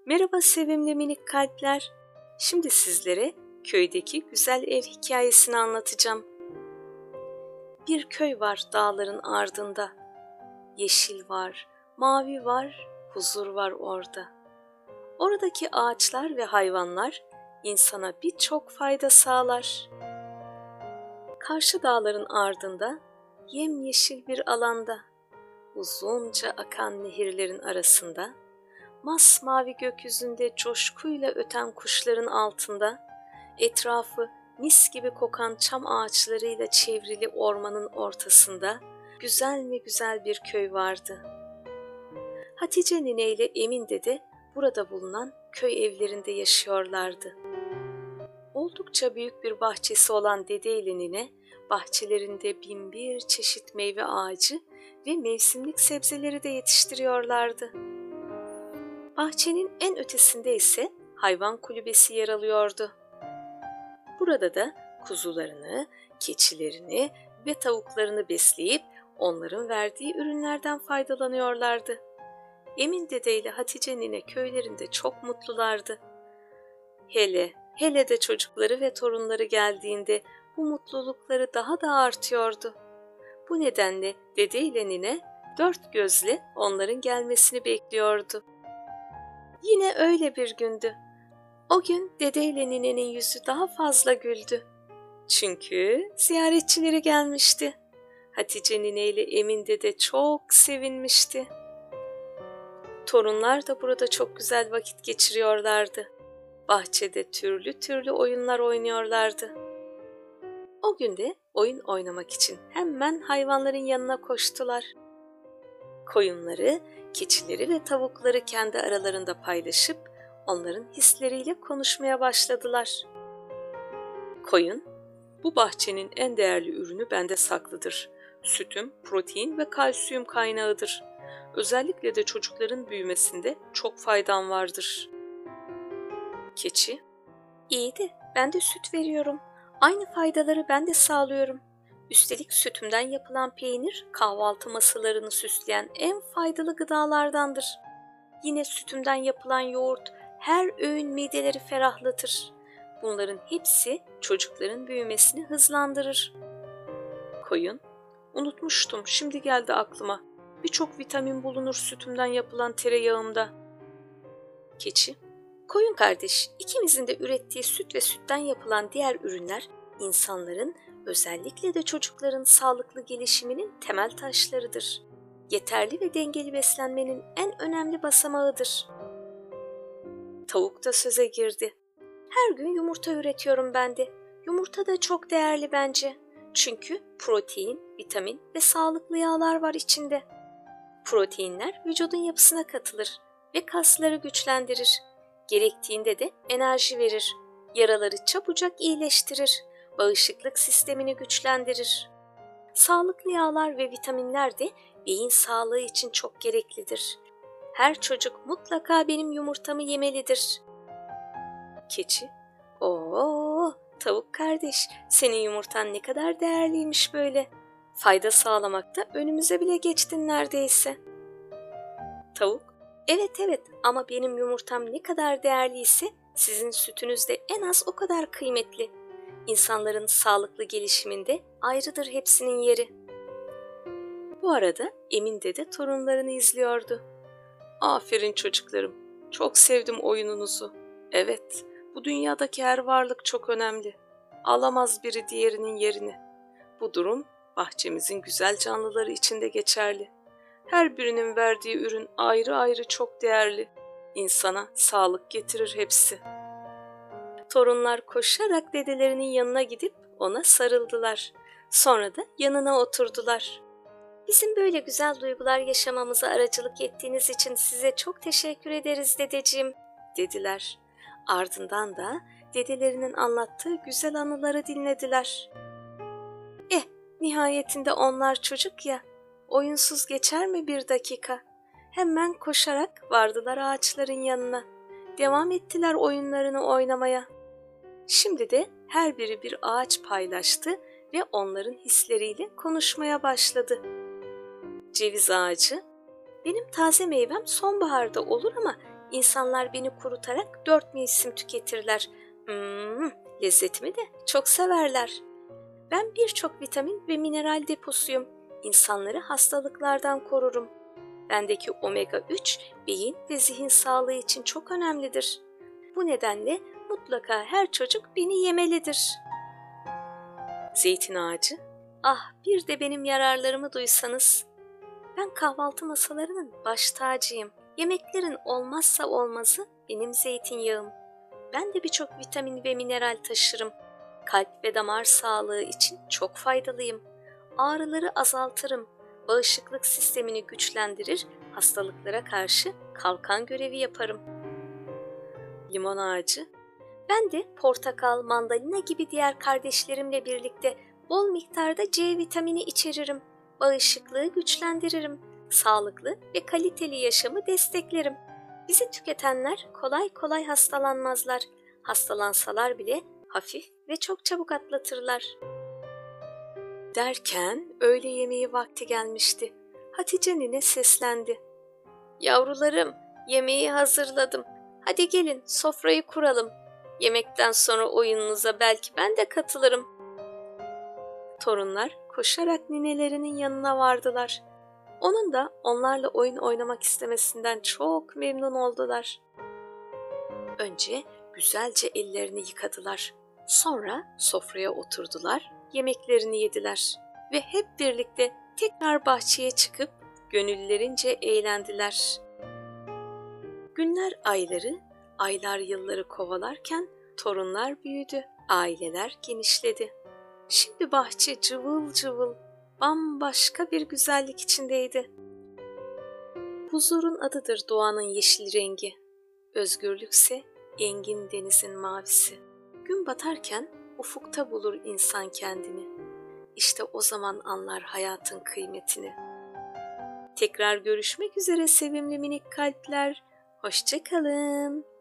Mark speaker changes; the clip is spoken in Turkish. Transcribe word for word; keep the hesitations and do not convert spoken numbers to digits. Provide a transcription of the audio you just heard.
Speaker 1: Merhaba sevimli minik kalpler. Şimdi sizlere köydeki güzel ev hikayesini anlatacağım. Bir köy var dağların ardında. Yeşil var, mavi var, huzur var orada. Oradaki ağaçlar ve hayvanlar insana birçok fayda sağlar. Karşı dağların ardında yemyeşil bir alanda, uzunca akan nehirlerin arasında, masmavi gökyüzünde coşkuyla öten kuşların altında, etrafı mis gibi kokan çam ağaçlarıyla çevrili ormanın ortasında güzel mi güzel bir köy vardı. Hatice nine ile Emin dede burada bulunan köy evlerinde yaşıyorlardı. Oldukça büyük bir bahçesi olan dede ile nine, bahçelerinde bin bir çeşit meyve ağacı ve mevsimlik sebzeleri de yetiştiriyorlardı. Bahçenin en ötesinde ise hayvan kulübesi yer alıyordu. Burada da kuzularını, keçilerini ve tavuklarını besleyip onların verdiği ürünlerden faydalanıyorlardı. Emin dede ile Hatice nine köylerinde çok mutlulardı. Hele, hele de çocukları ve torunları geldiğinde bu mutlulukları daha da artıyordu. Bu nedenle dede ile nine dört gözle onların gelmesini bekliyordu. Yine öyle bir gündü. O gün dede ile ninenin yüzü daha fazla güldü. Çünkü ziyaretçileri gelmişti. Hatice nine ile Emin dede çok sevinmişti. Torunlar da burada çok güzel vakit geçiriyorlardı. Bahçede türlü türlü oyunlar oynuyorlardı. O gün de oyun oynamak için hemen hayvanların yanına koştular. Koyunları, keçileri ve tavukları kendi aralarında paylaşıp onların hisleriyle konuşmaya başladılar. Koyun, "Bu bahçenin en değerli ürünü bende saklıdır. Sütüm, protein ve kalsiyum kaynağıdır. Özellikle de çocukların büyümesinde çok faydam vardır." Keçi, "İyi de ben de süt veriyorum. Aynı faydaları ben de sağlıyorum. Üstelik sütümden yapılan peynir kahvaltı masalarını süsleyen en faydalı gıdalardandır. Yine sütümden yapılan yoğurt her öğün mideleri ferahlatır. Bunların hepsi çocukların büyümesini hızlandırır." Koyun, "Unutmuştum, şimdi geldi aklıma. Birçok vitamin bulunur sütümden yapılan tereyağımda." Keçi, "Koyun kardeş, ikimizin de ürettiği süt ve sütten yapılan diğer ürünler insanların, özellikle de çocukların sağlıklı gelişiminin temel taşlarıdır. Yeterli ve dengeli beslenmenin en önemli basamağıdır." Tavuk da söze girdi. "Her gün yumurta üretiyorum ben de. Yumurta da çok değerli bence. Çünkü protein, vitamin ve sağlıklı yağlar var içinde. Proteinler vücudun yapısına katılır ve kasları güçlendirir. Gerektiğinde de enerji verir. Yaraları çabucak iyileştirir. Bağışıklık sistemini güçlendirir. Sağlıklı yağlar ve vitaminler de beyin sağlığı için çok gereklidir. Her çocuk mutlaka benim yumurtamı yemelidir." Keçi, "Oo, tavuk kardeş, senin yumurtan ne kadar değerliymiş böyle. Fayda sağlamakta önümüze bile geçtin neredeyse." Tavuk, "Evet evet ama benim yumurtam ne kadar değerliyse sizin sütünüz de en az o kadar kıymetli. İnsanların sağlıklı gelişiminde ayrıdır hepsinin yeri." Bu arada Emin dede torunlarını izliyordu. "Aferin çocuklarım, çok sevdim oyununuzu. Evet, bu dünyadaki her varlık çok önemli. Alamaz biri diğerinin yerini. Bu durum bahçemizin güzel canlıları için de geçerli. Her birinin verdiği ürün ayrı ayrı çok değerli. İnsana sağlık getirir hepsi." Torunlar koşarak dedelerinin yanına gidip ona sarıldılar. Sonra da yanına oturdular. "Bizim böyle güzel duygular yaşamamıza aracılık ettiğiniz için size çok teşekkür ederiz dedeciğim," dediler. Ardından da dedelerinin anlattığı güzel anıları dinlediler. Eh, nihayetinde onlar çocuk ya, oyunsuz geçer mi bir dakika? Hemen koşarak vardılar ağaçların yanına. Devam ettiler oyunlarını oynamaya. Şimdi de her biri bir ağaç paylaştı ve onların hisleriyle konuşmaya başladı. Ceviz ağacı, "Benim taze meyvem sonbaharda olur ama İnsanlar beni kurutarak dört mevsim tüketirler. Hmm, lezzetimi de çok severler. Ben birçok vitamin ve mineral deposuyum. İnsanları hastalıklardan korurum. Bendeki omega üç beyin ve zihin sağlığı için çok önemlidir. Bu nedenle mutlaka her çocuk beni yemelidir. Zeytin ağacı, ah bir de benim yararlarımı duysanız. Ben kahvaltı masalarının baş tacıyım. Yemeklerin olmazsa olmazı benim zeytinyağım. Ben de birçok vitamin ve mineral taşırım. Kalp ve damar sağlığı için çok faydalıyım. Ağrıları azaltırım. Bağışıklık sistemini güçlendirir, hastalıklara karşı kalkan görevi yaparım. Limon ağacı, ben de portakal, mandalina gibi diğer kardeşlerimle birlikte bol miktarda C vitamini içeririm. Bağışıklığı güçlendiririm. Sağlıklı ve kaliteli yaşamı desteklerim. Bizi tüketenler kolay kolay hastalanmazlar. Hastalansalar bile hafif ve çok çabuk atlatırlar. Derken öğle yemeği vakti gelmişti. Hatice nine seslendi. Yavrularım, yemeği hazırladım. Hadi gelin sofrayı kuralım. Yemekten sonra oyununuza belki ben de katılırım. Torunlar koşarak ninelerinin yanına vardılar. Onun da onlarla oyun oynamak istemesinden çok memnun oldular. Önce güzelce ellerini yıkadılar. Sonra sofraya oturdular, yemeklerini yediler ve hep birlikte tekrar bahçeye çıkıp gönüllerince eğlendiler. Günler ayları, aylar yılları kovalarken torunlar büyüdü, aileler genişledi. Şimdi bahçe cıvıl cıvıl, bambaşka bir güzellik içindeydi. Huzurun adıdır doğanın yeşil rengi, özgürlükse engin denizin mavisi. Gün batarken ufukta bulur insan kendini. İşte o zaman anlar hayatın kıymetini. Tekrar görüşmek üzere sevimli minik kalpler. Hoşça kalın.